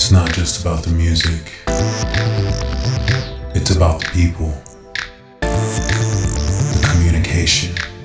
It's not just about the music, it's about the people, the communication.